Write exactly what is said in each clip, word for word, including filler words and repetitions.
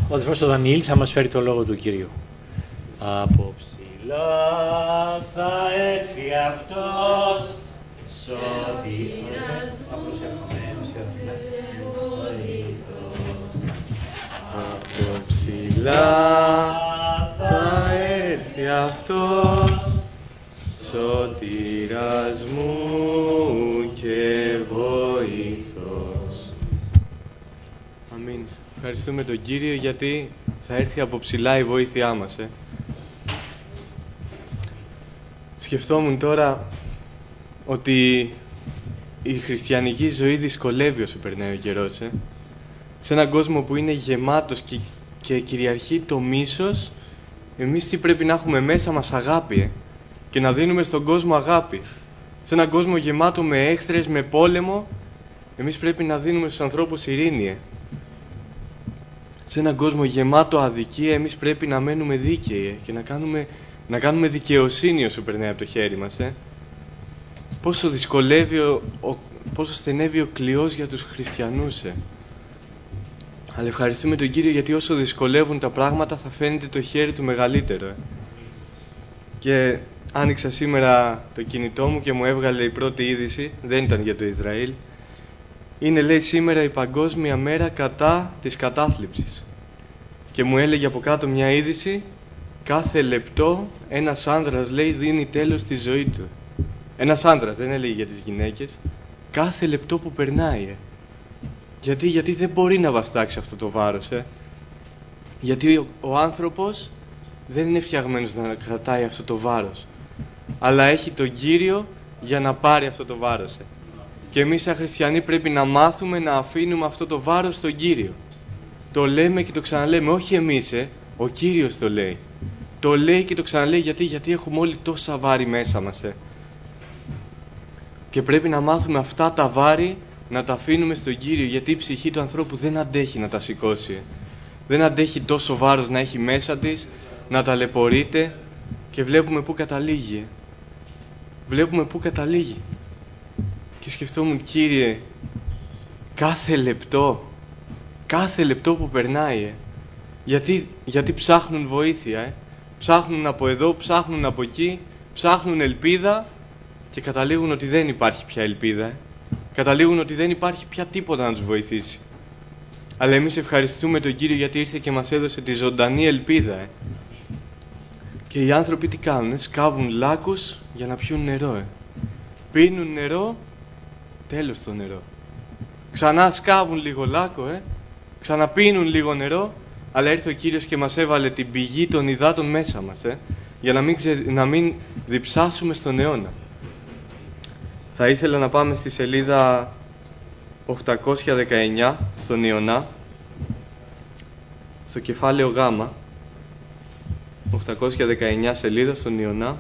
Ο αδερφός ο Δανιήλ θα μας φέρει το λόγο του Κυρίου. Από ψηλά θα έρθει αυτός, σωτήρας μου και βοήθος. Από ψηλά θα έρθει αυτός, σωτήρας μου και βοήθος. Αμήν. Ευχαριστούμε τον Κύριο γιατί θα έρθει από ψηλά η βοήθειά μας. Ε. Σκεφτόμουν τώρα ότι η χριστιανική ζωή δυσκολεύει όσο περνάει ο καιρός. Ε. Σε έναν κόσμο που είναι γεμάτος και, και κυριαρχεί το μίσος, εμείς τι πρέπει να έχουμε μέσα μας? Αγάπη. Ε. Και να δίνουμε στον κόσμο αγάπη. Σε έναν κόσμο γεμάτο με έχθρες, με πόλεμο, εμείς πρέπει να δίνουμε στους ανθρώπους ειρήνη. Ε. Σε έναν κόσμο γεμάτο αδικία, εμείς πρέπει να μένουμε δίκαιοι και να κάνουμε, να κάνουμε δικαιοσύνη όσο περνάει από το χέρι μας. Ε. Πόσο δυσκολεύει, ο, ο, πόσο στενεύει ο κλειός για τους χριστιανούς. Ε. Αλλά ευχαριστούμε τον Κύριο γιατί όσο δυσκολεύουν τα πράγματα θα φαίνεται το χέρι του μεγαλύτερο. Ε. Και άνοιξα σήμερα το κινητό μου και μου έβγαλε η πρώτη είδηση, δεν ήταν για το Ισραήλ. Είναι, λέει, σήμερα η Παγκόσμια Μέρα κατά της κατάθλιψης. Και μου έλεγε από κάτω μια είδηση, κάθε λεπτό ένας άνδρας, λέει, δίνει τέλος στη ζωή του. Ένας άνδρας, δεν έλεγε για τις γυναίκες. Κάθε λεπτό που περνάει. Ε. Γιατί, γιατί δεν μπορεί να βαστάξει αυτό το βάρος. Ε. Γιατί ο, ο άνθρωπος δεν είναι φτιαγμένος να κρατάει αυτό το βάρος. Αλλά έχει τον Κύριο για να πάρει αυτό το βάρος. Ε. Και εμείς σαν χριστιανοί πρέπει να μάθουμε να αφήνουμε αυτό το βάρος στον Κύριο. Το λέμε και το ξαναλέμε, όχι εμείς, ε, ο Κύριος το λέει. Το λέει και το ξαναλέει γιατί, γιατί έχουμε όλοι τόσα βάρη μέσα μας. Ε. Και πρέπει να μάθουμε αυτά τα βάρη να τα αφήνουμε στον Κύριο, γιατί η ψυχή του ανθρώπου δεν αντέχει να τα σηκώσει. Δεν αντέχει τόσο βάρος να έχει μέσα της, να ταλαιπωρείται και βλέπουμε πού καταλήγει. Βλέπουμε πού καταλήγει. Και σκεφτόμουν, Κύριε, κάθε λεπτό, κάθε λεπτό που περνάει, ε, γιατί, γιατί ψάχνουν βοήθεια, ε, ψάχνουν από εδώ, ψάχνουν από εκεί, ψάχνουν ελπίδα και καταλήγουν ότι δεν υπάρχει πια ελπίδα, ε. Καταλήγουν ότι δεν υπάρχει πια τίποτα να τους βοηθήσει. Αλλά εμείς ευχαριστούμε τον Κύριο γιατί ήρθε και μας έδωσε τη ζωντανή ελπίδα, ε. Και οι άνθρωποι τι κάνουν, σκάβουν λάκκους για να πιούν νερό, ε. Πίνουν νερό, τέλος το νερό. Ξανά σκάβουν λίγο λάκκο, ε. Ξαναπίνουν λίγο νερό, αλλά ήρθε ο Κύριος και μας έβαλε την πηγή των υδάτων μέσα μας, ε. Για να μην, ξε... να μην διψάσουμε στον αιώνα. Θα ήθελα να πάμε στη σελίδα οκτακόσια δεκαεννιά, στον Ιωνά, στο κεφάλαιο Γ, οκτακόσια δεκαεννιά σελίδα στον Ιωνά.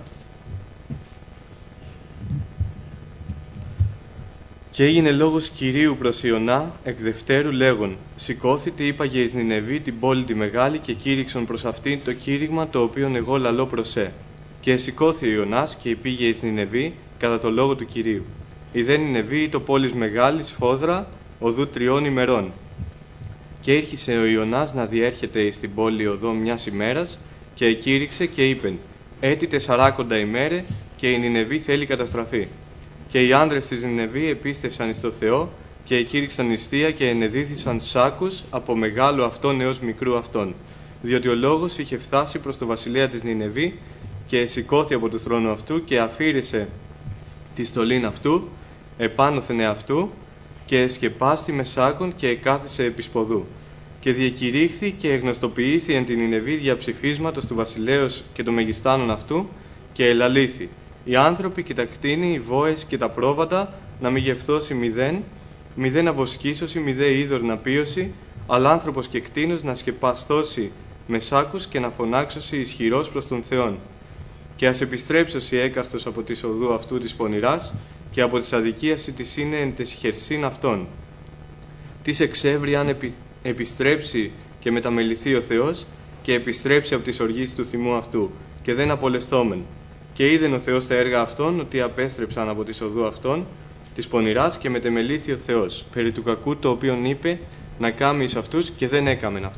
Και έγινε λόγος Κυρίου προς Ιωνά εκ δευτέρου λέγον, σηκώθητε είπαγε εις Νινεβή την πόλη τη μεγάλη και κήρυξον προς αυτήν το κήρυγμα το οποίον εγώ λαλώ προς σε. Και σηκώθη ο Ιωνάς και πήγε εις Νινεβή κατά το λόγο του Κυρίου. Η δε Νινεβή το πόλης μεγάλη σφόδρα οδού τριών ημερών. Και ήρχισε ο Ιωνάς να διέρχεται εις την πόλη οδό μιας ημέρας και εκήρυξε και είπεν, έτη τεσσαράκοντα ημέρε και η Νινεβή θέλει καταστραφή. Και οι άντρες της Νινεβή επίστευσαν εις το Θεό και εκήρυξαν εις θεία και ενεδίθησαν σάκους από μεγάλου αυτόν έως μικρού αυτόν. Διότι ο λόγος είχε φτάσει προς το βασιλέα της Νινεβή και σηκώθη από του θρόνου αυτού και αφήρισε τη στολήν αυτού επάνωθεν εαυτού και εσκεπάστη με σάκων και εκάθισε επί σποδού. Και διακηρύχθη και εγνωστοποιήθη εν την Νινεβή διαψηφίσματος του βασιλέως και των μεγιστάνων αυτού και ελαλήθη. Οι άνθρωποι και τα κτίνη, οι βόες και τα πρόβατα να μη γευθώσει μηδέν, μηδέν αβοσκήσωση, μηδέ είδωρ να πίωση, αλλά άνθρωπος και κτίνος να σκεπαστώσει με σάκους και να φωνάξωση ισχυρός προς τον Θεόν. Και ας επιστρέψωση έκαστος από της οδού αυτού της πονηράς και από της αδικίας της είναι εν τες χερσίν αυτών. Τις εξεύρει αν επι... επιστρέψει και μεταμεληθεί ο Θεός και επιστρέψει από τις οργής του θυμού αυτού και δεν απολεσθόμεν. Και είδεν ο Θεός τα έργα αυτών ότι απέστρεψαν από της οδού αυτών της πονηράς και μετεμελήθη ο Θεός περί του κακού το οποίον είπε να κάμει εις αυτούς και δεν έκαμεν αυτό.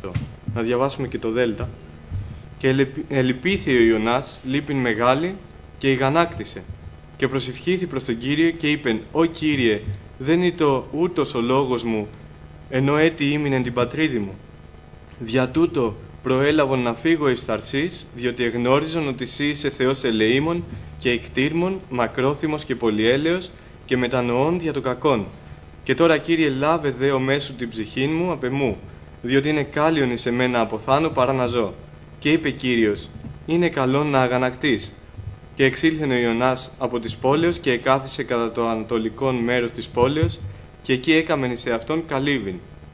να διαβάσουμε και το Δέλτα. Και ελυπήθη ο Ιωνάς, λύπην μεγάλη, και ηγανάκτησε. Και προσευχήθη προς τον Κύριο και είπεν: «Ω Κύριε, δεν ήτο ούτως ο λόγος μου, ενώ έτη ήμην εν την πατρίδη μου. Δια τούτο προέλαβον να φύγω εις Ταρσής, διότι εγνώριζον ότι εσύ είσαι Θεός ελεήμων και εκτήρμων, μακρόθυμος και πολυέλεος και μετανοών δια το κακόν. Και τώρα, Κύριε, λάβε δέο μέσου την ψυχή μου απ' εμού, διότι είναι κάλιον εις εμένα αποθάνω παρά να ζω». Και είπε Κύριος: «Είναι καλό να αγανακτείς». Και εξήλθεν ο Ιωνάς από της πόλεως και εκάθισε κατά το ανατολικόν μέρος της πόλεως, και εκεί έκαμεν εις εαυτόν καλύβην.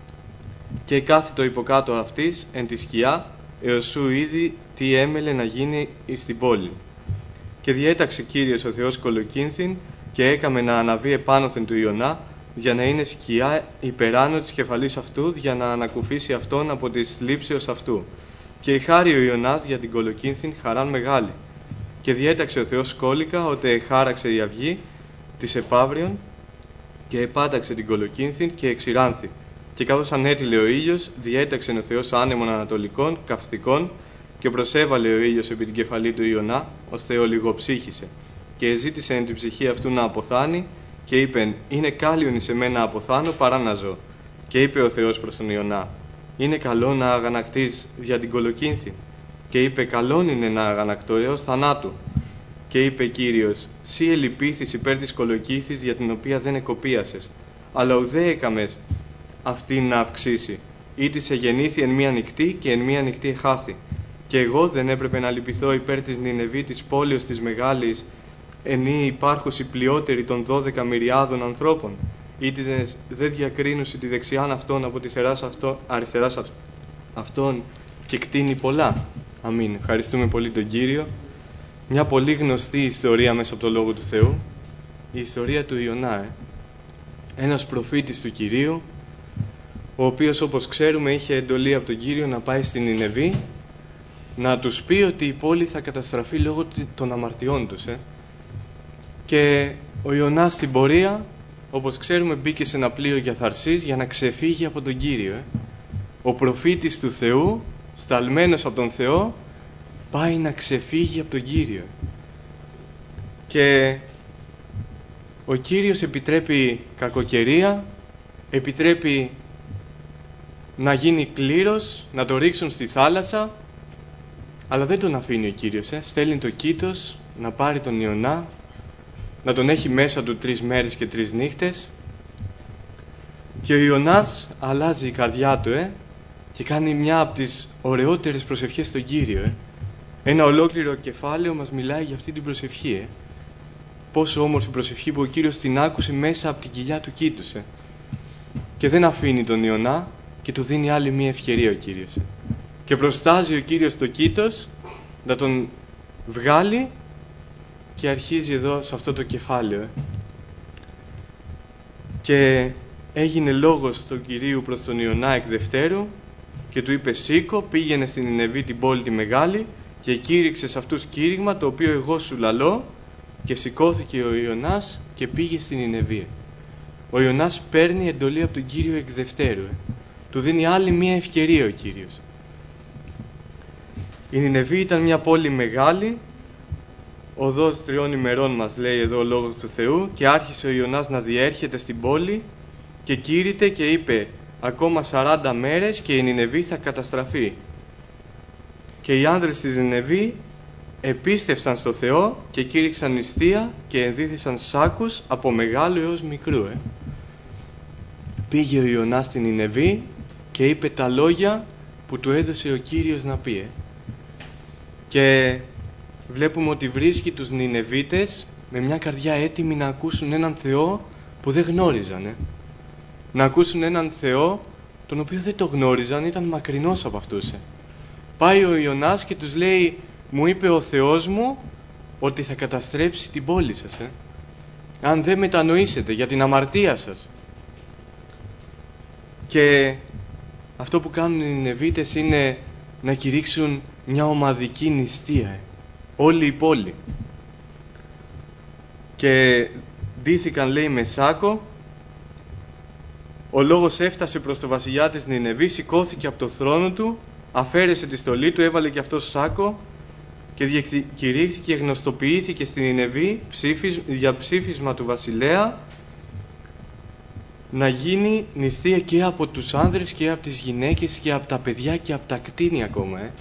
Και εκάθιτο υποκάτω αυτής εν τη σκιά, έως σου είδη τι έμελε να γίνει εις την πόλη. Και διέταξε Κύριος ο Θεός κολοκύνθην, και έκαμε να αναβεί επάνωθεν του Ιωνά, για να είναι σκιά υπεράνω της κεφαλής αυτού, για να ανακουφίσει αυτόν από της λήψεως αυτού. Και ηχάρη ο Ιωνάς για την κολοκύνθην χαράν μεγάλη. Και διέταξε ο Θεός κόλικα, ότε εχάραξε η αυγή της επαύριον, και επάταξε την κολοκύνθην και εξηράνθη. Και καθώς ανέτειλε ο ήλιος, διέταξε ο Θεός άνεμων ανατολικών, καυστικών, και προσέβαλε ο ήλιος επί την κεφαλή του Ιωνά, ώστε ολιγοψύχησε. Και ζήτησε εν την ψυχή αυτού να αποθάνει, και είπεν: «Είναι κάλιον εις εμένα αποθάνω παρά να ζω». Και είπε ο Θεός προς τον Ιωνά: «Είναι καλό να αγανακτείς δια την κολοκύνθη». Και είπε: «Καλόν είναι να αγανακτώ έως θανάτου». Και είπε Κύριος: «Σύ ελυπήθης υπέρ της κολοκύθης, για την οποία δεν εκοπίασες, αλλά ουδέ έκαμες αυτή να αυξήσει, ή της εγεννήθη εν μία νυχτή και εν μία νυχτή εχάθη. Και εγώ δεν έπρεπε να λυπηθώ υπέρ της Νινεβή της πόλεως της μεγάλης, ενή υπάρχουσι πλειότερη των δώδεκα μυριάδων ανθρώπων, ή της δε διακρίνουσι τη δεξιάν αυτών από της αυτό, αριστεράς αυτών, και κτίνει πολλά». Αμήν. Ευχαριστούμε πολύ τον Κύριο. Μια πολύ γνωστή ιστορία μέσα από το Λόγο του Θεού, η ιστορία του Ιωνά. Ε. Ένας προφήτης του Κυρίου, ο οποίος, όπως ξέρουμε, είχε εντολή από τον Κύριο να πάει στην Νινεβή, να τους πει ότι η πόλη θα καταστραφεί λόγω των αμαρτιών τους. Ε. Και ο Ιωνάς στην πορεία, όπως ξέρουμε, μπήκε σε ένα πλοίο για Θαρσής για να ξεφύγει από τον Κύριο. Ε. Ο προφήτης του Θεού, σταλμένος από τον Θεό, πάει να ξεφύγει από τον Κύριο. Και ο Κύριος επιτρέπει κακοκαιρία, επιτρέπει να γίνει κλήρος, να το ρίξουν στη θάλασσα, αλλά δεν τον αφήνει ο Κύριος. Ε. Στέλνει το Κήτος να πάρει τον Ιωνά, να τον έχει μέσα του τρεις μέρες και τρεις νύχτες, και ο Ιωνάς αλλάζει η καρδιά του ε, και κάνει μια από τις ωραιότερες προσευχές στον Κύριο. Ε. Ένα ολόκληρο κεφάλαιο μας μιλάει για αυτή την προσευχή. Ε. Πόσο όμορφη προσευχή που ο Κύριος την άκουσε μέσα από την κοιλιά του Κήτους. Ε. Και δεν αφήνει τον Ιωνά και του δίνει άλλη μια ευκαιρία ο Κύριος. Ε. Και προστάζει ο Κύριος το Κήτος να τον βγάλει, και αρχίζει εδώ σε αυτό το κεφάλαιο. Ε. Και έγινε λόγος του Κυρίου προς τον Ιωνά εκ δευτέρου, και του είπε: «Σήκω, πήγαινε στην Νινεβή την πόλη τη μεγάλη, και κήρυξε σε αυτούς κήρυγμα το οποίο εγώ σου λαλώ». Και σηκώθηκε ο Ιωνάς και πήγε στην Νινεβή. Ο Ιωνάς παίρνει εντολή από τον Κύριο εκ δευτέρου. Ε. Του δίνει άλλη μια ευκαιρία ο Κύριος. Η Νινεβή ήταν μια πόλη μεγάλη, οδός τριών ημερών μας λέει εδώ ο Λόγος του Θεού, και άρχισε ο Ιωνάς να διέρχεται στην πόλη και κήρυτε και είπε: «Ακόμα σαράντα μέρες και η Νινεβή θα καταστραφεί». Και οι άνδρες της Νινεβή επίστευσαν στο Θεό και κήρυξαν νηστεία και ενδύθησαν σάκους από μεγάλου έως μικρού. Ε. Πήγε ο Ιωνάς στην Νινεβή και είπε τα λόγια που του έδωσε ο Κύριος να πει. Ε. Και βλέπουμε ότι βρίσκει τους Νινεβίτες με μια καρδιά έτοιμη να ακούσουν έναν Θεό που δεν γνώριζαν. Ε. Να ακούσουν έναν Θεό τον οποίο δεν το γνώριζαν, ήταν μακρινός από αυτούς. Ε. Πάει ο Ιωνάς και τους λέει: «Μου είπε ο Θεός μου ότι θα καταστρέψει την πόλη σας, ε, αν δεν μετανοήσετε για την αμαρτία σας». Και αυτό που κάνουν οι Νινεβίτες είναι να κηρύξουν μια ομαδική νηστεία, ε, όλη η πόλη. Και ντύθηκαν, λέει, με σάκο. Ο λόγος έφτασε προς το βασιλιά της Νινεβή, σηκώθηκε από το θρόνο του αφαίρεσε τη στολή του, έβαλε και αυτό σάκο και διακηρύχθηκε και γνωστοποιήθηκε στην Νινεβή για ψήφισμα του βασιλέα να γίνει νηστεία και από τους άνδρες και από τις γυναίκες και από τα παιδιά και από τα κτήνη ακόμα. Ε.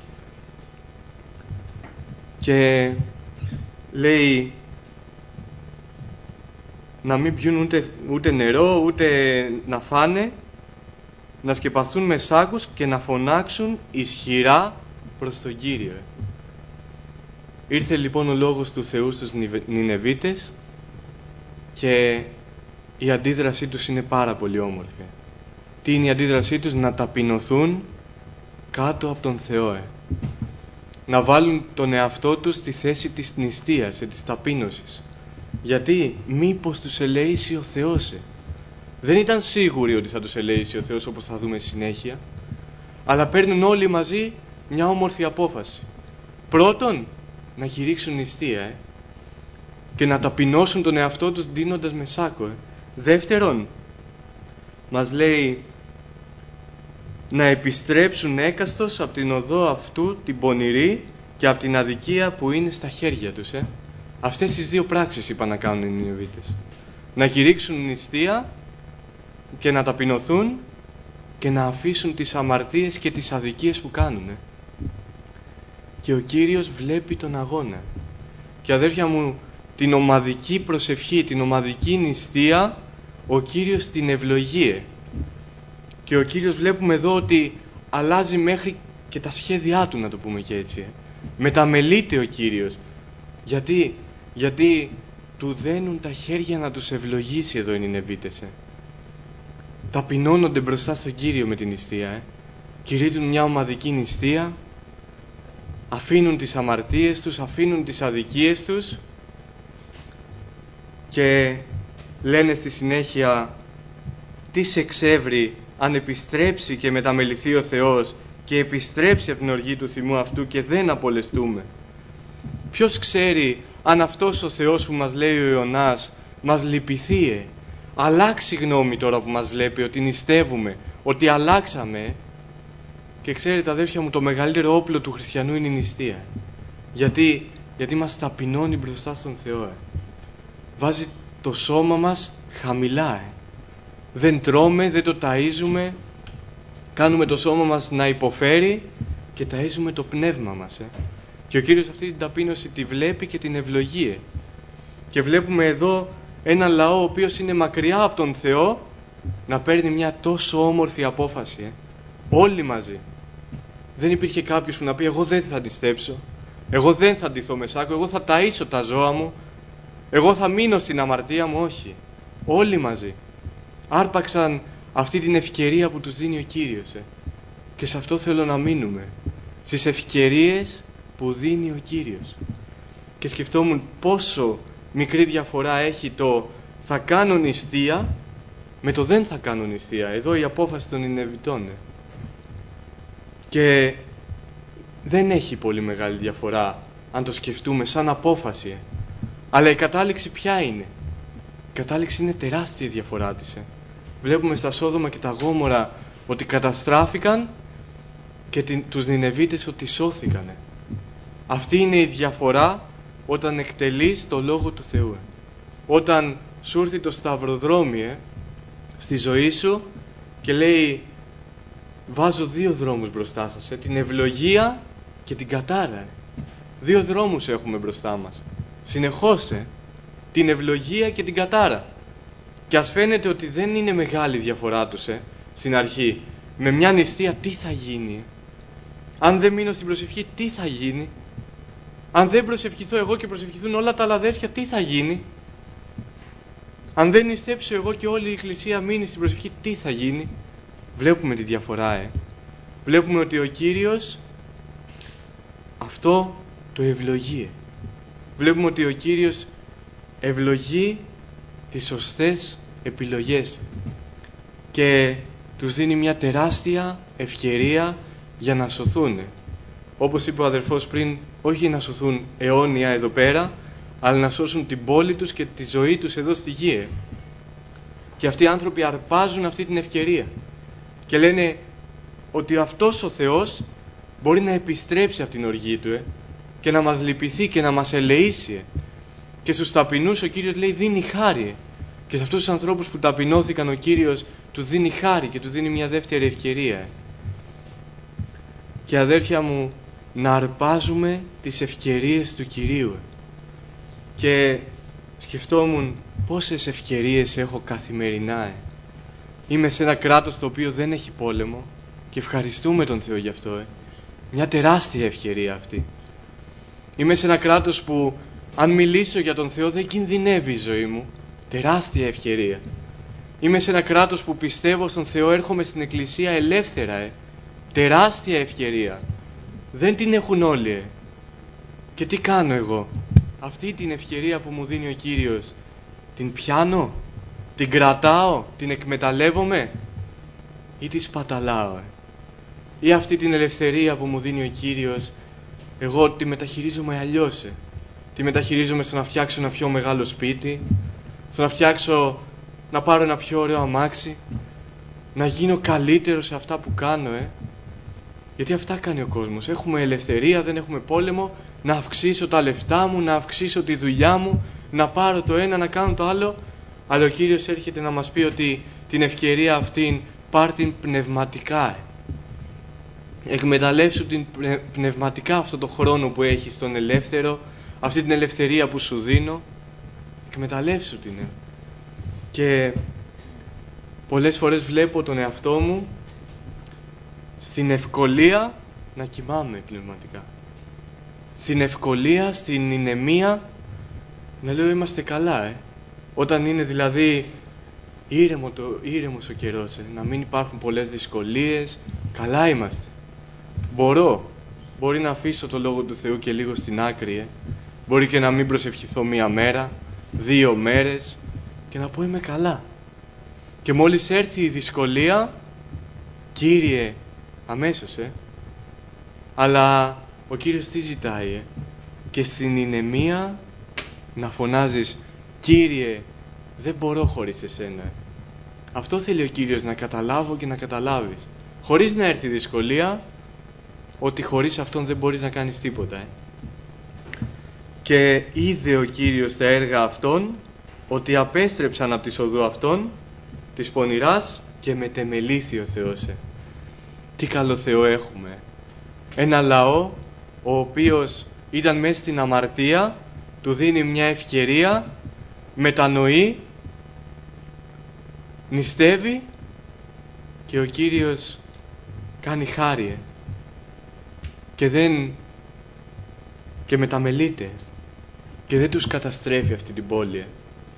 Και λέει να μην πιούν ούτε, ούτε νερό, ούτε να φάνε, να σκεπαστούν με σάκους και να φωνάξουν ισχυρά προς τον Κύριο. Ε. Ήρθε λοιπόν ο λόγος του Θεού στους Νινεβίτες και η αντίδρασή τους είναι πάρα πολύ όμορφη. Τι είναι η αντίδρασή τους? Να ταπεινωθούν κάτω από τον Θεό. Ε. Να βάλουν τον εαυτό τους στη θέση της νηστείας, ε, της ταπείνωσης. Γιατί μήπως τους ελέησε ο Θεός. Ε. Δεν ήταν σίγουροι ότι θα τους ελέησε ο Θεός, όπως θα δούμε στη συνέχεια. Αλλά παίρνουν όλοι μαζί μια όμορφη απόφαση. Πρώτον, να κηρύξουν νηστεία ε, και να ταπεινώσουν τον εαυτό τους ντύνοντας με σάκο. Ε. Δεύτερον, μας λέει να επιστρέψουν έκαστος από την οδό αυτού την πονηρή και από την αδικία που είναι στα χέρια τους. Ε. Αυτές τις δύο πράξεις είπαν να κάνουν οι Νινεβίτες. Να κηρύξουν νηστεία και να ταπεινωθούν και να αφήσουν τις αμαρτίες και τις αδικίες που κάνουν. Ε. Και ο Κύριος βλέπει τον αγώνα. Και αδέρφια μου, την ομαδική προσευχή, την ομαδική νηστεία, ο Κύριος την ευλογεί. Και ο Κύριος βλέπουμε εδώ ότι αλλάζει μέχρι και τα σχέδιά του, να το πούμε και έτσι. Μεταμελείται ο Κύριος. Γιατί, γιατί του δένουν τα χέρια να τους ευλογήσει εδώ οι Νινεβίτες. Ε. Ταπεινώνονται μπροστά στον Κύριο με την νηστεία. Ε. Κηρύττουν μια ομαδική νηστεία. Αφήνουν τις αμαρτίες τους, αφήνουν τις αδικίες τους και λένε στη συνέχεια τι σε εξεύρει αν επιστρέψει και μεταμεληθεί ο Θεός και επιστρέψει από την οργή του θυμού αυτού και δεν απολεστούμε. Ποιος ξέρει αν αυτός ο Θεός που μας λέει ο Ιωνάς μας λυπηθεί, ε, αλλάξει γνώμη τώρα που μας βλέπει ότι νηστεύουμε, ότι αλλάξαμε. Και ξέρετε αδέρφια μου, το μεγαλύτερο όπλο του χριστιανού είναι η νηστεία. Γιατί, γιατί μας ταπεινώνει μπροστά στον Θεό. Ε. Βάζει το σώμα μας χαμηλά. Ε. Δεν τρώμε, δεν το ταΐζουμε. Κάνουμε το σώμα μας να υποφέρει και ταΐζουμε το πνεύμα μας. Ε. Και ο Κύριος αυτή την ταπείνωση τη βλέπει και την ευλογεί. Ε. Και βλέπουμε εδώ έναν λαό ο οποίος είναι μακριά από τον Θεό να παίρνει μια τόσο όμορφη απόφαση. Ε. Όλοι μαζί. Δεν υπήρχε κάποιος που να πει εγώ δεν θα νηστέψω, εγώ δεν θα ντυθώ με σάκο, εγώ θα ταΐσω τα ζώα μου, εγώ θα μείνω στην αμαρτία μου. Όχι. Όλοι μαζί άρπαξαν αυτή την ευκαιρία που τους δίνει ο Κύριος. Ε. Και σε αυτό θέλω να μείνουμε. Στις ευκαιρίες που δίνει ο Κύριος. Και σκεφτόμουν πόσο μικρή διαφορά έχει το θα κάνω νηστεία με το δεν θα κάνω νηστεία. Εδώ η απόφαση των Νινεβιτών. Ε. Και δεν έχει πολύ μεγάλη διαφορά αν το σκεφτούμε σαν απόφαση. Αλλά η κατάληξη ποια είναι? Η κατάληξη είναι τεράστια η διαφορά της. Βλέπουμε στα Σόδομα και τα Γόμορα ότι καταστράφηκαν και την, τους Νινεβίτες ότι σώθηκαν. Αυτή είναι η διαφορά όταν εκτελείς το Λόγο του Θεού. Όταν σου έρθει το σταυροδρόμι ε, στη ζωή σου και λέει βάζω δύο δρόμους μπροστά σας, ε, την ευλογία και την κατάρα. Ε. Δύο δρόμους έχουμε μπροστά μας. Συνεχώς, ε, την ευλογία και την κατάρα. Και ας φαίνεται ότι δεν είναι μεγάλη διαφορά τους, ε, στην αρχή. Με μια νηστεία τι θα γίνει? Ε? Αν δεν μείνω στην προσευχή τι θα γίνει? Αν δεν προσευχηθώ εγώ και προσευχηθούν όλα τα άλλα αδέρφια τι θα γίνει? Αν δεν νηστέψω εγώ και όλη η Εκκλησία μείνει στην προσευχή τι θα γίνει? Βλέπουμε τη διαφορά, ε. Βλέπουμε ότι ο Κύριος αυτό το ευλογεί. Βλέπουμε ότι ο Κύριος ευλογεί τις σωστές επιλογές και τους δίνει μια τεράστια ευκαιρία για να σωθούν. Όπως είπε ο αδερφός πριν, όχι να σωθούν αιώνια εδώ πέρα, αλλά να σώσουν την πόλη τους και τη ζωή τους εδώ στη γη. Και αυτοί οι άνθρωποι αρπάζουν αυτή την ευκαιρία και λένε ότι αυτός ο Θεός μπορεί να επιστρέψει από την οργή του ε, και να μας λυπηθεί και να μας ελεήσει. Ε. Και στους ταπεινούς ο Κύριος λέει δίνει χάρη. Ε. Και σε αυτούς τους ανθρώπους που ταπεινώθηκαν ο Κύριος τους δίνει χάρη και τους δίνει μια δεύτερη ευκαιρία. Ε. Και αδέρφια μου, να αρπάζουμε τις ευκαιρίες του Κυρίου. Ε. Και σκεφτόμουν πόσες ευκαιρίες έχω καθημερινά. Ε. Είμαι σε ένα κράτος το οποίο δεν έχει πόλεμο και ευχαριστούμε τον Θεό γι' αυτό. Ε. Μια τεράστια ευκαιρία αυτή. Είμαι σε ένα κράτος που αν μιλήσω για τον Θεό δεν κινδυνεύει η ζωή μου. Τεράστια ευκαιρία. Είμαι σε ένα κράτος που πιστεύω στον Θεό, έρχομαι στην εκκλησία ελεύθερα. Ε. Τεράστια ευκαιρία. Δεν την έχουν όλοι. Ε. Και τι κάνω εγώ? Αυτή την ευκαιρία που μου δίνει ο Κύριος, την πιάνω, την κρατάω, την εκμεταλλεύομαι ή τη σπαταλάω? Ε. Ή αυτή την ελευθερία που μου δίνει ο Κύριος, εγώ τη μεταχειρίζομαι αλλιώς. Ε. Τη μεταχειρίζομαι στο να φτιάξω ένα πιο μεγάλο σπίτι, στο να φτιάξω, να πάρω ένα πιο ωραίο αμάξι, να γίνω καλύτερο σε αυτά που κάνω. Ε. Γιατί αυτά κάνει ο κόσμος. Έχουμε ελευθερία, δεν έχουμε πόλεμο, να αυξήσω τα λεφτά μου, να αυξήσω τη δουλειά μου, να πάρω το ένα, να κάνω το άλλο. Αλλά ο Κύριος έρχεται να μας πει ότι την ευκαιρία αυτήν πάρ' την πνευματικά. Εκμεταλλεύσου την πνευματικά αυτό το χρόνο που έχεις στον ελεύθερο, αυτή την ελευθερία που σου δίνω. Εκμεταλλεύσου την. Και πολλές φορές βλέπω τον εαυτό μου στην ευκολία να κοιμάμαι πνευματικά. Στην ευκολία, στην ηνεμία να λέω είμαστε καλά. Ε. Όταν είναι δηλαδή ήρεμο το, ήρεμος ο καιρός, ε, να μην υπάρχουν πολλές δυσκολίες, καλά είμαστε. Μπορώ, μπορεί να αφήσω το Λόγο του Θεού και λίγο στην άκρη. Ε. Μπορεί και να μην προσευχηθώ μία μέρα, δύο μέρες και να πω είμαι καλά. Και μόλις έρθει η δυσκολία, Κύριε, αμέσως, ε. Αλλά ο Κύριος τι ζητάει, ε? Και στην ηνεμία να φωνάζεις Κύριε, δεν μπορώ χωρίς εσένα. Ε. Αυτό θέλει ο Κύριος, να καταλάβω και να καταλάβεις. Χωρίς να έρθει δυσκολία, ότι χωρίς Αυτόν δεν μπορείς να κάνεις τίποτα. Ε. Και είδε ο Κύριος τα έργα Αυτών, ότι απέστρεψαν από τη οδού Αυτών, της πονηράς, και μετεμελήθη ο Θεός. Ε. Τι καλό Θεό έχουμε. Ένα λαό ο οποίος ήταν μέσα στην αμαρτία, του δίνει μια ευκαιρία, μετανοεί, νηστεύει και ο Κύριος κάνει χάρη. Ε. Και δεν και μεταμελείται και δεν τους καταστρέφει αυτή την πόλη. Ε.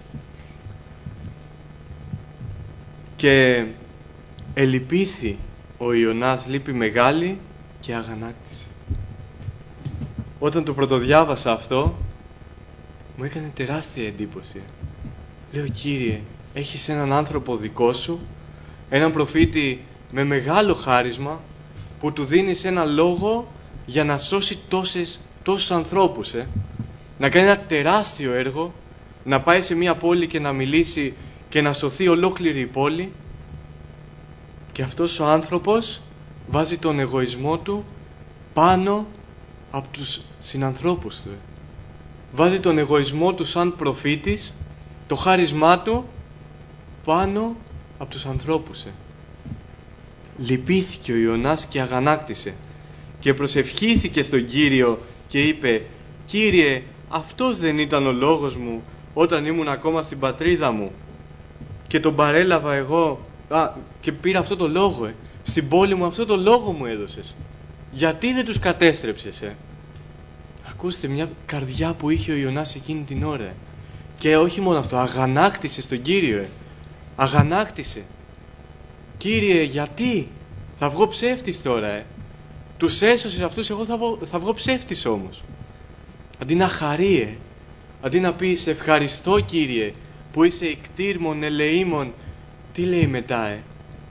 Και ελυπήθη ο Ιωνάς λύπη μεγάλη και αγανάκτησε. Όταν το πρωτοδιάβασα αυτό, μου έκανε τεράστια εντύπωση. Λέω, Κύριε, έχεις έναν άνθρωπο δικό σου, έναν προφήτη με μεγάλο χάρισμα, που του δίνεις ένα λόγο για να σώσει τόσες, τόσους ανθρώπους. Ε. Να κάνει ένα τεράστιο έργο, να πάει σε μια πόλη και να μιλήσει και να σωθεί ολόκληρη η πόλη. Και αυτός ο άνθρωπος βάζει τον εγωισμό του πάνω από τους συνανθρώπους του. Βάζει τον εγωισμό του σαν προφήτης, το χάρισμά του πάνω από τους ανθρώπους. Λυπήθηκε ο Ιωνάς και αγανάκτησε και προσευχήθηκε στον Κύριο και είπε, Κύριε, αυτός δεν ήταν ο λόγος μου όταν ήμουν ακόμα στην πατρίδα μου και τον παρέλαβα εγώ α, και πήρα αυτό το λόγο, ε. στην πόλη μου αυτό το λόγο μου έδωσες. Γιατί δεν τους κατέστρεψες? Ε? Ακούστε, μια καρδιά που είχε ο Ιωνάς εκείνη την ώρα. Ε. Και όχι μόνο αυτό, αγανάκτησε στον Κύριο. Ε. Αγανάκτησε. Κύριε, γιατί? Θα βγω ψεύτης τώρα. Ε. Τους έσωσες αυτούς, εγώ θα βγω, θα βγω ψεύτης όμως. Αντί να χαρεί, ε. αντί να πει σε ευχαριστώ Κύριε που είσαι ικτήρμον, ελεήμον, τι λέει μετά, ε?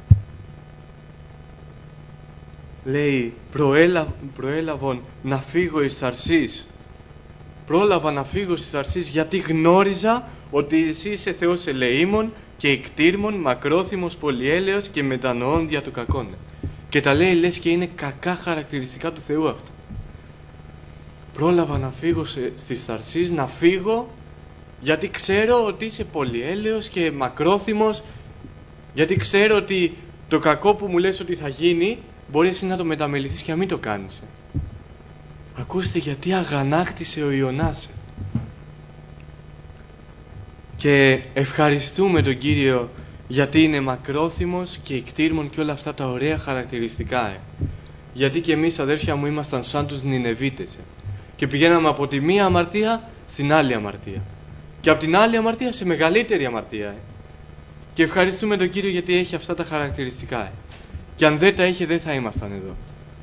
Λέει, προέλα, προέλαβον να φύγω εις Ταρσής. Πρόλαβα να φύγω εις Ταρσής γιατί γνώριζα ότι εσύ είσαι Θεός ελεήμων και ικτήρμον, μακρόθυμος, πολυέλεος και μετανοών δια του κακών. Και τα λέει λες και είναι κακά χαρακτηριστικά του Θεού αυτά. Πρόλαβα να φύγω σε, στις Θαρσείς, να φύγω, γιατί ξέρω ότι είσαι πολυέλεος και μακρόθυμος, γιατί ξέρω ότι το κακό που μου λες ότι θα γίνει, μπορεί εσύ να το μεταμεληθείς και να μην το κάνεις. Ακούστε γιατί αγανάκτησε ο Ιωνάς. Και ευχαριστούμε τον Κύριο γιατί είναι μακρόθυμος και εκτήρμον και όλα αυτά τα ωραία χαρακτηριστικά. Ε. Γιατί και εμείς, αδέρφια μου, ήμασταν σαν τους Νινεβίτες. Ε. Και πηγαίναμε από τη μία αμαρτία στην άλλη αμαρτία. Και από την άλλη αμαρτία σε μεγαλύτερη αμαρτία. Ε. Και ευχαριστούμε τον Κύριο γιατί έχει αυτά τα χαρακτηριστικά. Ε. Και αν δεν τα είχε, δεν θα ήμασταν εδώ.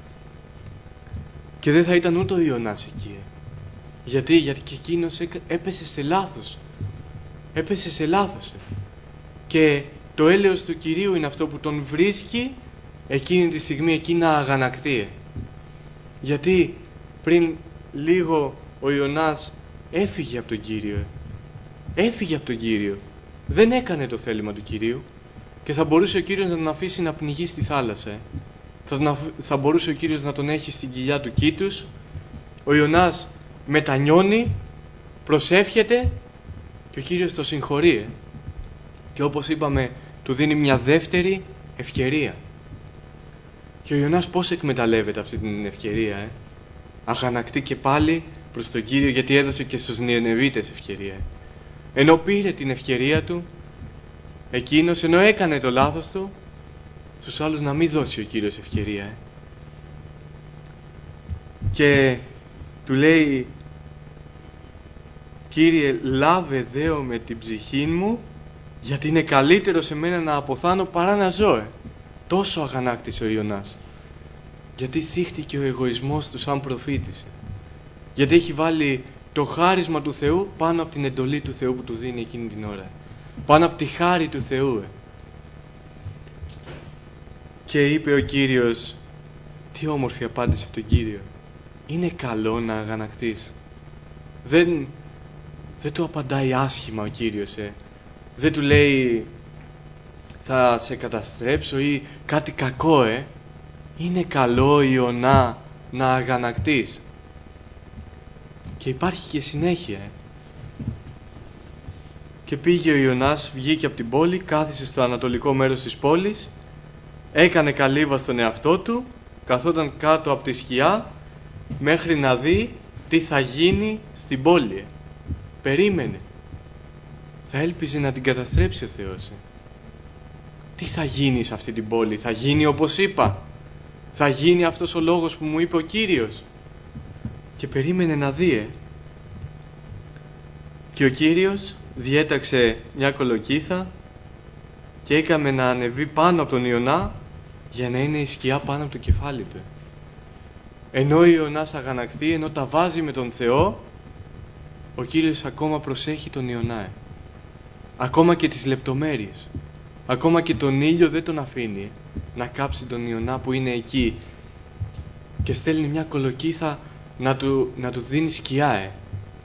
Και δεν θα ήταν ούτε ο Ιωνάς εκεί. Ε. Γιατί, γιατί και εκείνος έπεσε σε λάθος. Έπεσε σε λάθος. Ε. Και το έλεος του Κυρίου είναι αυτό που τον βρίσκει εκείνη τη στιγμή εκεί να αγανακτεί. Ε. Γιατί πριν λίγο ο Ιωνάς έφυγε από τον Κύριο. Ε. Έφυγε από τον Κύριο. Δεν έκανε το θέλημα του Κυρίου. Και θα μπορούσε ο Κύριος να τον αφήσει να πνιγεί στη θάλασσα. Ε. Θα, τον αφ... θα μπορούσε ο Κύριος να τον έχει στην κοιλιά του κήτους. Ο Ιωνάς μετανιώνει, προσεύχεται και ο Κύριος το συγχωρεί. Ε. Και όπως είπαμε, του δίνει μια δεύτερη ευκαιρία. Και ο Ιωνάς πώς εκμεταλλεύεται αυτή την ευκαιρία. Ε. Αγανακτεί και πάλι προς τον Κύριο, γιατί έδωσε και στους Νινεβίτες ευκαιρία. Ε. Ενώ πήρε την ευκαιρία του, εκείνος, ενώ έκανε το λάθος του, στους άλλους να μην δώσει ο Κύριος ευκαιρία. Ε. Και του λέει, Κύριε, λάβε δέο με την ψυχή μου, γιατί είναι καλύτερο σε μένα να αποθάνω παρά να ζω. Ε. Τόσο αγανάκτησε ο Ιωνάς. Γιατί θύχτηκε ο εγωισμός του σαν προφήτης. Γιατί έχει βάλει το χάρισμα του Θεού πάνω από την εντολή του Θεού που του δίνει εκείνη την ώρα. Πάνω από τη χάρη του Θεού. Ε. Και είπε ο Κύριος, τι όμορφη απάντηση από τον Κύριο. Είναι καλό να αγανακτείς. Δεν, δεν του απαντάει άσχημα ο Κύριος. Ε. Δεν του λέει θα σε καταστρέψω ή κάτι κακό. Ε. Είναι καλό, Ιωνά, να αγανακτείς. Και υπάρχει και συνέχεια. Ε. Και πήγε ο Ιωνάς, βγήκε από την πόλη, κάθισε στο ανατολικό μέρος της πόλης, έκανε καλύβα στον εαυτό του, καθόταν κάτω από τη σκιά, μέχρι να δει τι θα γίνει στην πόλη. Περίμενε. Θα έλπιζε να την καταστρέψει ο Θεός. Τι θα γίνει σε αυτή την πόλη? Θα γίνει όπως είπα? Θα γίνει αυτός ο λόγος που μου είπε ο Κύριος? Και περίμενε να δει. Ε. Και ο Κύριος διέταξε μια κολοκύθα και έκαμε να ανεβεί πάνω από τον Ιωνά για να είναι η σκιά πάνω από το κεφάλι του. Ενώ ο Ιωνάς αγανακτεί, ενώ τα βάζει με τον Θεό, ο Κύριος ακόμα προσέχει τον Ιωνά. Ακόμα και τις λεπτομέρειες. Ακόμα και τον ήλιο δεν τον αφήνει να κάψει τον Ιωνά που είναι εκεί. Και στέλνει μια κολοκύθα να του, να του δίνει σκιά. Ε.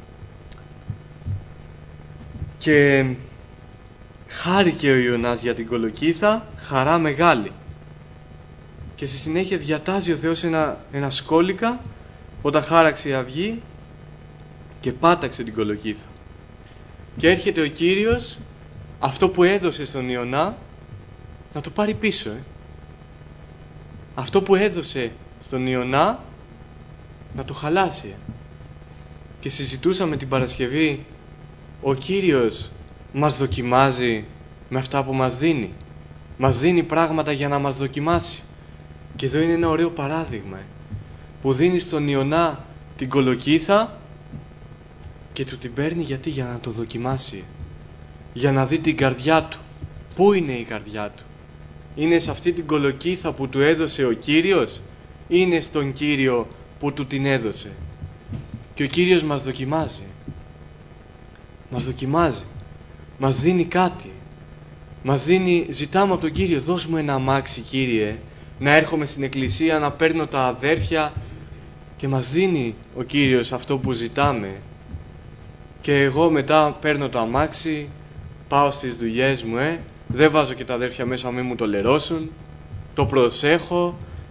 Και χάρηκε ο Ιωνάς για την κολοκύθα, χαρά μεγάλη. Και στη συνέχεια διατάζει ο Θεός ένα, ένα σκόλικα όταν χάραξε η αυγή και πάταξε την κολοκύθα. Και έρχεται ο Κύριος αυτό που έδωσε στον Ιωνά να το πάρει πίσω. Ε. Αυτό που έδωσε στον Ιωνά να το χαλάσει. Ε. Και συζητούσαμε την Παρασκευή, ο Κύριος μας δοκιμάζει με αυτά που μας δίνει. Μας δίνει πράγματα για να μας δοκιμάσει. Και εδώ είναι ένα ωραίο παράδειγμα. Ε. Που δίνει στον Ιωνά την κολοκύθα και του την παίρνει γιατί? Για να το δοκιμάσει. Για να δει την καρδιά του. Πού είναι η καρδιά του? Είναι σε αυτή την κολοκύθα που του έδωσε ο Κύριος? Ή είναι στον Κύριο που του την έδωσε? Και ο Κύριος μας δοκιμάζει. Μας δοκιμάζει. Μας δίνει κάτι. Μας δίνει, ζητάμε από τον Κύριο, δώσ' μου ένα αμάξι, Κύριε, να έρχομαι στην εκκλησία, να παίρνω τα αδέρφια. Και μας δίνει ο Κύριος αυτό που ζητάμε. Και εγώ μετά παίρνω το αμάξι, πάω στις δουλειές μου, ε, δεν βάζω και τα αδέρφια μέσα, μην μου το λερώσουν, το προσέχω,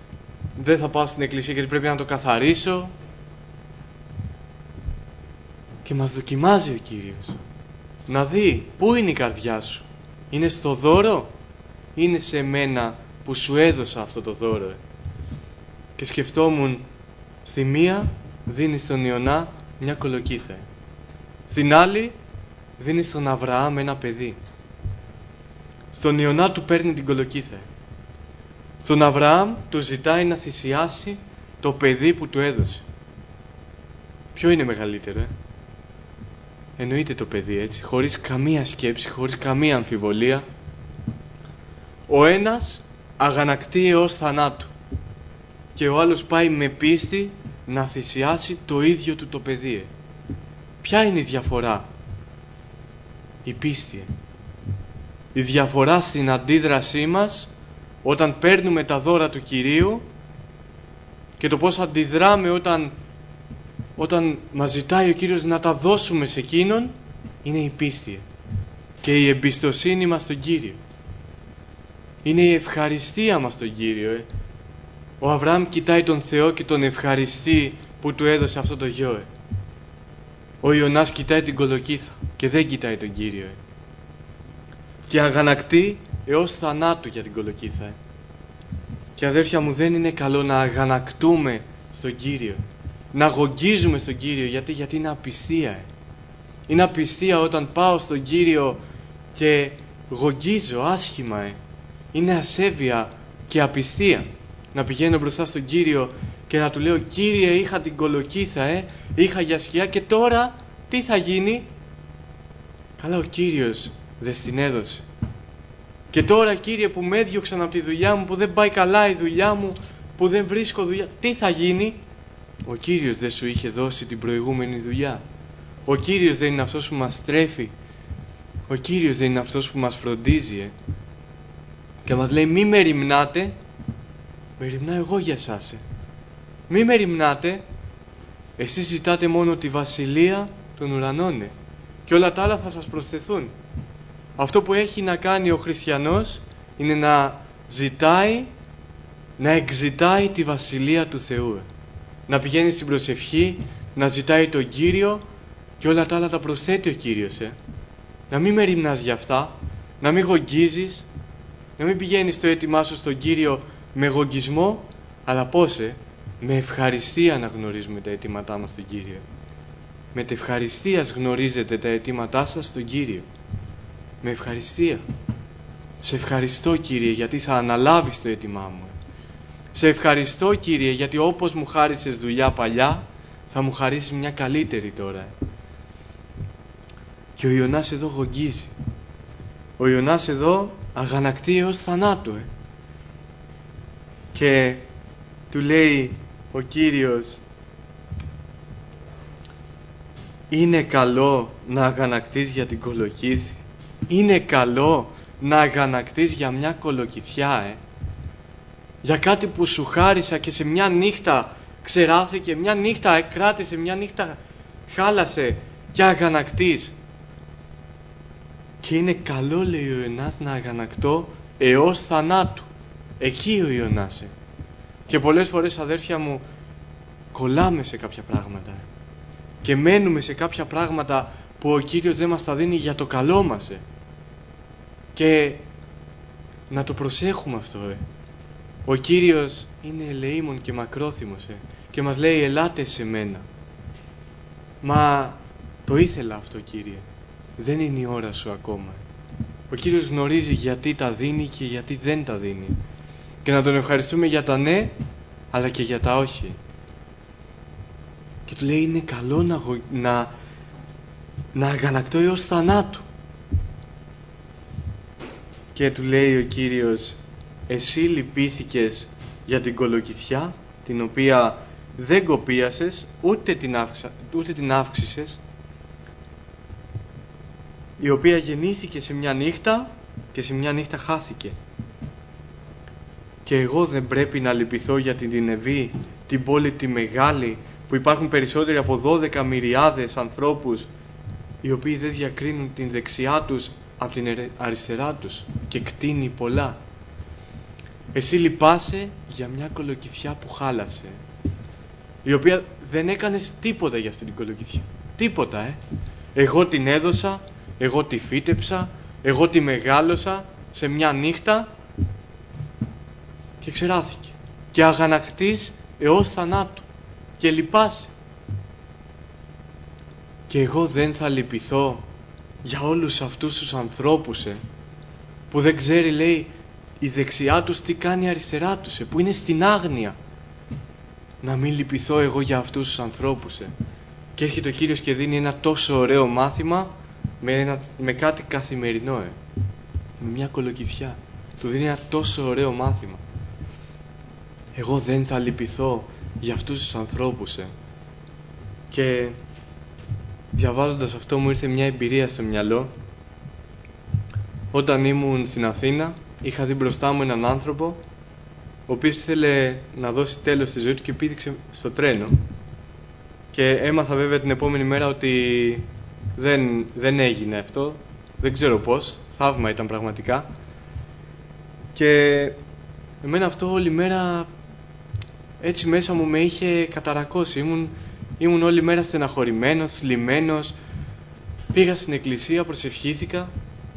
δεν θα πάω στην εκκλησία γιατί πρέπει να το καθαρίσω. Και μας δοκιμάζει ο Κύριος να δει πού είναι η καρδιά σου. Είναι στο δώρο, είναι σε μένα που σου έδωσα αυτό το δώρο. Και σκεφτόμουν, στη μία δίνει στον Ιωνά μια κολοκύθα, στην άλλη δίνει στον Αβραάμ ένα παιδί. Στον Ιωνά του παίρνει την κολοκύθα, στον Αβραάμ του ζητάει να θυσιάσει το παιδί που του έδωσε. Ποιο είναι μεγαλύτερο, ε? Εννοείται το παιδί, έτσι, χωρίς καμία σκέψη, χωρίς καμία αμφιβολία. Ο ένας αγανακτεί έως θανάτου και ο άλλος πάει με πίστη να θυσιάσει το ίδιο του το παιδί. Ποια είναι η διαφορά? Η πίστη. Η διαφορά στην αντίδρασή μας όταν παίρνουμε τα δώρα του Κυρίου και το πώς αντιδράμε όταν, όταν μας ζητάει ο Κύριος να τα δώσουμε σε Εκείνον, είναι η πίστη και η εμπιστοσύνη μας στον Κύριο. Είναι η ευχαριστία μας στον Κύριο. Ε. Ο Αβραάμ κοιτάει τον Θεό και τον ευχαριστεί που του έδωσε αυτό το γιο. Ε. Ο Ιωνάς κοιτάει την κολοκύθα και δεν κοιτάει τον Κύριο. Ε. Και αγανακτεί έως θανάτου για την κολοκύθα. Ε. Και αδέρφια μου, δεν είναι καλό να αγανακτούμε στον Κύριο, να αγωνίζουμε στον Κύριο, γιατί, γιατί είναι απιστία. Ε. Είναι απιστία όταν πάω στον Κύριο και γογγίζω άσχημα. Ε. Είναι ασέβεια και απιστία να πηγαίνω μπροστά στον Κύριο και να του λέω, Κύριε, είχα την κολοκύθα, ε, είχα για σκιά και τώρα τι θα γίνει? Καλά, ο Κύριος δεν στην έδωσε. Και τώρα, Κύριε, που με έδιωξαν από τη δουλειά μου, που δεν πάει καλά η δουλειά μου, που δεν βρίσκω δουλειά, τι θα γίνει? Ο Κύριος δεν σου είχε δώσει την προηγούμενη δουλειά. Ο Κύριος δεν είναι αυτός που μας τρέφει. Ο Κύριος δεν είναι αυτός που μας φροντίζει. Ε. Και μας λέει, μη με ρημνάτε, με ρημνάω εγώ για εσάς. Ε. Μη με ρημνάτε, εσείς ζητάτε μόνο τη βασιλεία των ουρανών, ε. Και όλα τα άλλα θα σας προσθεθούν. Αυτό που έχει να κάνει ο χριστιανός είναι να ζητάει, να εξητάει τη βασιλεία του Θεού. Να πηγαίνει στην προσευχή, να ζητάει τον Κύριο και όλα τα άλλα τα προσθέτει ο Κύριος. Ε. Να μην με ρημνάς για αυτά, να μην γογγίζεις, να μην πηγαίνεις στο αίτημά σου στον Κύριο με γογγισμό, αλλά πώς, ε, με ευχαριστία να γνωρίζουμε τα αιτήματά μας στον Κύριο. Με ευχαριστίας γνωρίζετε τα αιτήματά σας στον Κύριο. Με ευχαριστία. Σε ευχαριστώ, Κύριε, γιατί θα αναλάβεις το αίτημά μου. Σε ευχαριστώ, Κύριε, γιατί όπως μου χάρισες δουλειά παλιά, θα μου χαρίσεις μια καλύτερη τώρα. Και ο Ιωνάς εδώ γογγίζει. Ο Ιωνάς εδώ αγανακτεί έως θανάτου. Ε. Και του λέει ο Κύριος, είναι καλό να αγανακτείς για την κολοκύθη? Είναι καλό να αγανακτείς για μια κολοκυθιά, ε? Για κάτι που σου χάρισα και σε μια νύχτα ξεράθηκε, μια νύχτα κράτησε, μια νύχτα χάλασε και αγανακτείς? Και είναι καλό, λέει ο Ιωνάς, να αγανακτώ έως θανάτου. Εκεί ο Ιωνάς. Ε. Και πολλές φορές, αδέρφια μου, κολλάμε σε κάποια πράγματα. Ε. Και μένουμε σε κάποια πράγματα που ο Κύριος δεν μας τα δίνει για το καλό μας. Ε. Και να το προσέχουμε αυτό. Ε. Ο Κύριος είναι ελεήμων και μακρόθυμος. Ε. Και μας λέει, ελάτε σε μένα. Μα το ήθελα αυτό, Κύριε. Δεν είναι η ώρα σου ακόμα. Ο Κύριος γνωρίζει γιατί τα δίνει και γιατί δεν τα δίνει. Και να τον ευχαριστούμε για τα ναι, αλλά και για τα όχι. Και του λέει, είναι καλό να, να, να αγανακτώ έως θανάτου. Και του λέει ο Κύριος, εσύ λυπήθηκες για την κολοκυθιά, την οποία δεν κοπίασες, ούτε την, αύξα, ούτε την αύξησες, η οποία γεννήθηκε σε μια νύχτα και σε μια νύχτα χάθηκε. Και εγώ δεν πρέπει να λυπηθώ για την Νινεβή, την πόλη τη μεγάλη, που υπάρχουν περισσότεροι από δώδεκα μυριάδες ανθρώπους, οι οποίοι δεν διακρίνουν την δεξιά τους από την αριστερά τους και κτίνει πολλά. Εσύ λυπάσαι για μια κολοκυθιά που χάλασε, η οποία δεν έκανες τίποτα για αυτήν την κολοκυθιά. Τίποτα, ε. Εγώ την έδωσα, εγώ τη φύτεψα, εγώ τη μεγάλωσα σε μια νύχτα και ξεράθηκε. Και αγανακτείς έως θανάτου και λυπάσαι. Και εγώ δεν θα λυπηθώ για όλους αυτούς τους ανθρώπους, ε, που δεν ξέρει, λέει, η δεξιά τους τι κάνει η αριστερά τους, ε, που είναι στην άγνοια. Να μην λυπηθώ εγώ για αυτούς τους ανθρώπους, ε. Και έρχεται ο Κύριος και δίνει ένα τόσο ωραίο μάθημα με, ένα, με κάτι καθημερινό, ε. Με μια κολοκυθιά. Του δίνει ένα τόσο ωραίο μάθημα. Εγώ δεν θα λυπηθώ για αυτούς τους ανθρώπους, ε. Και διαβάζοντας αυτό μου ήρθε μια εμπειρία στο μυαλό. Όταν ήμουν στην Αθήνα, είχα δει μπροστά μου έναν άνθρωπο ο οποίος ήθελε να δώσει τέλος στη ζωή του και πήδηξε στο τρένο. Και έμαθα βέβαια την επόμενη μέρα ότι δεν, δεν έγινε αυτό. Δεν ξέρω πώς. Θαύμα ήταν πραγματικά. Και εμένα αυτό όλη μέρα έτσι μέσα μου με είχε καταρακώσει. Ήμουν, ήμουν όλη μέρα στεναχωρημένος, θλιμμένος. Πήγα στην εκκλησία, προσευχήθηκα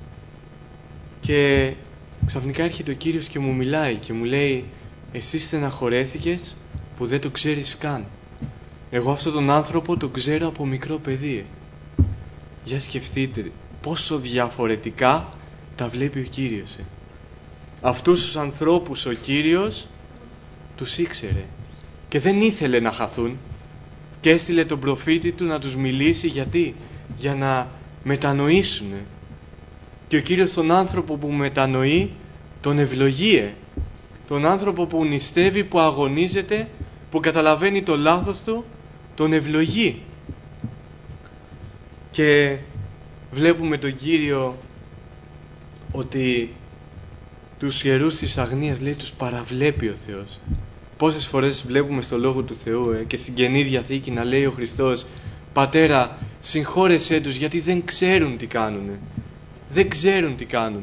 και ξαφνικά έρχεται ο Κύριος και μου μιλάει και μου λέει: εσύ στεναχωρέθηκες που δεν το ξέρεις καν. Εγώ αυτόν τον άνθρωπο τον ξέρω από μικρό παιδί. Για σκεφτείτε πόσο διαφορετικά τα βλέπει ο Κύριος. Ε. Αυτούς τους ανθρώπους ο Κύριος τους ήξερε και δεν ήθελε να χαθούν και έστειλε τον προφήτη του να τους μιλήσει. Γιατί? Για να μετανοήσουν. Και ο Κύριος τον άνθρωπο που μετανοεί τον ευλογεί. Τον άνθρωπο που νηστεύει, που αγωνίζεται, που καταλαβαίνει το λάθος του, τον ευλογεί. Και βλέπουμε τον Κύριο ότι τους ιερούς της αγνίας, λέει, τους παραβλέπει ο Θεός. Πόσες φορές βλέπουμε στο Λόγο του Θεού, ε, και στην Καινή Διαθήκη να λέει ο Χριστός: Πατέρα, συγχώρεσέ τους γιατί δεν ξέρουν τι κάνουν. Δεν ξέρουν τι κάνουν.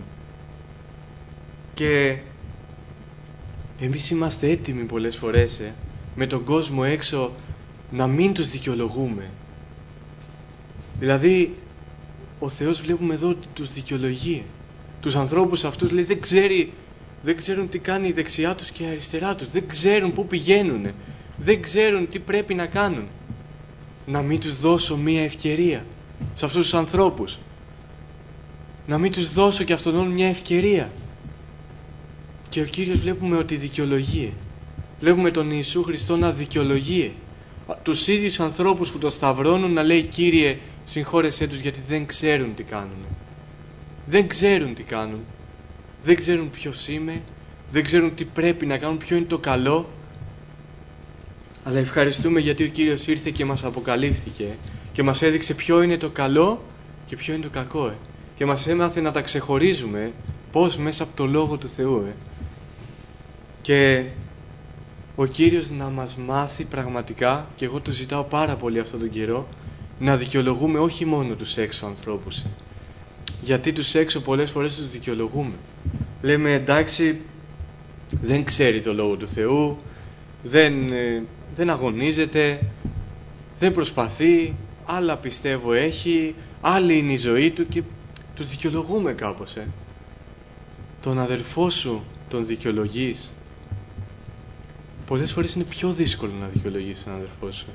Και εμείς είμαστε έτοιμοι πολλές φορές, ε, με τον κόσμο έξω να μην τους δικαιολογούμε. Δηλαδή ο Θεός βλέπουμε εδώ ότι τους δικαιολογεί. Τους ανθρώπους αυτούς, λέει, δεν, ξέρει, δεν ξέρουν τι κάνει η δεξιά τους και η αριστερά τους. Δεν ξέρουν πού πηγαίνουν. Δεν ξέρουν τι πρέπει να κάνουν. Να μην τους δώσω μία ευκαιρία σε αυτούς τους ανθρώπους. Να μην τους δώσω και αυτόν όλο μια ευκαιρία. Και ο Κύριος βλέπουμε ότι δικαιολογεί. Βλέπουμε τον Ιησού Χριστό να δικαιολογεί τους ίδιους ανθρώπους που το σταυρώνουν, να λέει: Κύριε, συγχώρεσέ τους γιατί δεν ξέρουν τι κάνουν. Δεν ξέρουν τι κάνουν. Δεν ξέρουν ποιος είμαι. Δεν ξέρουν τι πρέπει να κάνουν, ποιο είναι το καλό. Αλλά ευχαριστούμε γιατί ο Κύριος ήρθε και μας αποκαλύφθηκε και μας έδειξε ποιο είναι το καλό και ποιο είναι το κακό. Ε. Και μας έμαθε να τα ξεχωρίζουμε. Πώς? Μέσα από το Λόγο του Θεού. Ε. Και ο Κύριος να μας μάθει πραγματικά, και εγώ το ζητάω πάρα πολύ αυτόν τον καιρό, να δικαιολογούμε όχι μόνο τους έξω ανθρώπους. Ε. Γιατί τους έξω πολλές φορές τους δικαιολογούμε. Λέμε: εντάξει, δεν ξέρει το Λόγο του Θεού, δεν, ε, δεν αγωνίζεται, δεν προσπαθεί, άλλα πιστεύω έχει, άλλη είναι η ζωή του, και τους δικαιολογούμε κάπως. Ε. Τον αδερφό σου τον δικαιολογείς. Πολλές φορές είναι πιο δύσκολο να δικαιολογήσεις τον αδερφό σου.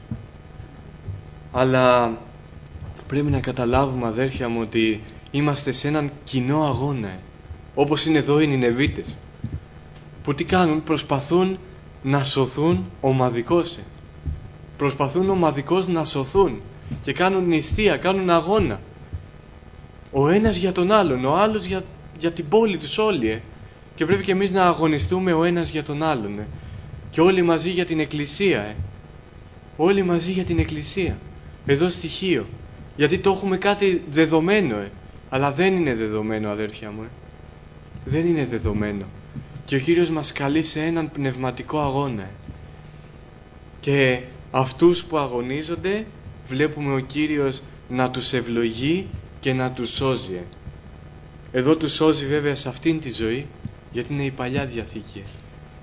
Αλλά πρέπει να καταλάβουμε, αδέρφια μου, ότι είμαστε σε έναν κοινό αγώνα. Ε. Όπως είναι εδώ οι Νινεβίτες, που τι κάνουν? Προσπαθούν να σωθούν ομαδικώς. Ε. Προσπαθούν ομαδικώς να σωθούν και κάνουν νηστεία, κάνουν αγώνα. Ο ένας για τον άλλον, ο άλλος για, για την πόλη τους όλοι. Ε. Και πρέπει και εμείς να αγωνιστούμε ο ένας για τον άλλον. Ε. Και όλοι μαζί για την Εκκλησία. Ε. Όλοι μαζί για την Εκκλησία. Εδώ στοιχείο. Γιατί το έχουμε κάτι δεδομένο. Ε. Αλλά δεν είναι δεδομένο, αδέρφια μου. Ε. Δεν είναι δεδομένο. Και ο Κύριος μας καλεί σε έναν πνευματικό αγώνα. Ε. Και αυτούς που αγωνίζονται βλέπουμε ο Κύριος να τους ευλογεί και να τους σώζει. Ε. Εδώ τους σώζει βέβαια σε αυτήν τη ζωή, γιατί είναι η Παλιά Διαθήκη.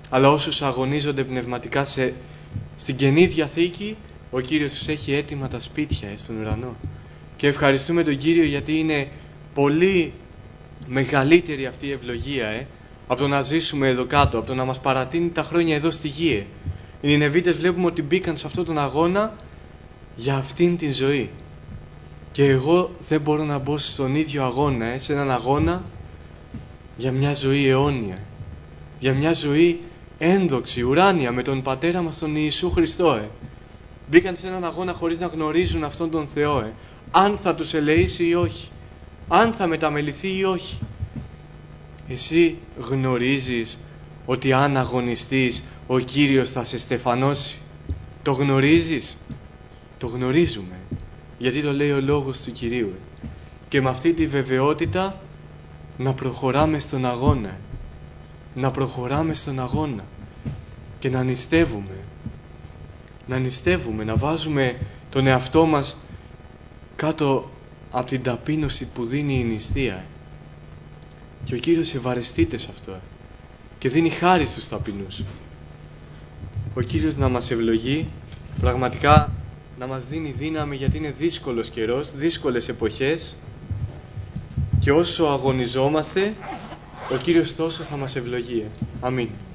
Αλλά όσους αγωνίζονται πνευματικά σε, στην Καινή Διαθήκη, ο Κύριος τους έχει έτοιμα τα σπίτια ε, στον ουρανό. Και ευχαριστούμε τον Κύριο γιατί είναι πολύ μεγαλύτερη αυτή η ευλογία ε, από το να ζήσουμε εδώ κάτω, από το να μας παρατείνει τα χρόνια εδώ στη γη. Ε. Οι Νινεβίτες βλέπουμε ότι μπήκαν σε αυτόν τον αγώνα για αυτήν την ζωή. Και εγώ δεν μπορώ να μπω στον ίδιο αγώνα, ε, σε έναν αγώνα για μια ζωή αιώνια. Για μια ζωή ένδοξη, ουράνια, με τον Πατέρα μας τον Ιησού Χριστό. Ε. Μπήκαν σε έναν αγώνα χωρίς να γνωρίζουν αυτόν τον Θεό. Ε. Αν θα τους ελεήσει ή όχι. Αν θα μεταμεληθεί ή όχι. Εσύ γνωρίζεις ότι αν αγωνιστείς ο Κύριος θα σε στεφανώσει? Το γνωρίζεις? Το γνωρίζουμε. Γιατί το λέει ο λόγος του Κυρίου. Και με αυτή τη βεβαιότητα να προχωράμε στον αγώνα. Να προχωράμε στον αγώνα. Και να νηστεύουμε. Να νηστεύουμε, να βάζουμε τον εαυτό μας κάτω από την ταπείνωση που δίνει η νηστεία. Και ο Κύριος ευαρεστείται σε αυτό. Και δίνει χάρη στους ταπεινούς. Ο Κύριος να μας ευλογεί, πραγματικά να μας δίνει δύναμη, γιατί είναι δύσκολος καιρός, δύσκολες εποχές, και όσο αγωνιζόμαστε ο Κύριος τόσο θα μας ευλογεί. Αμήν.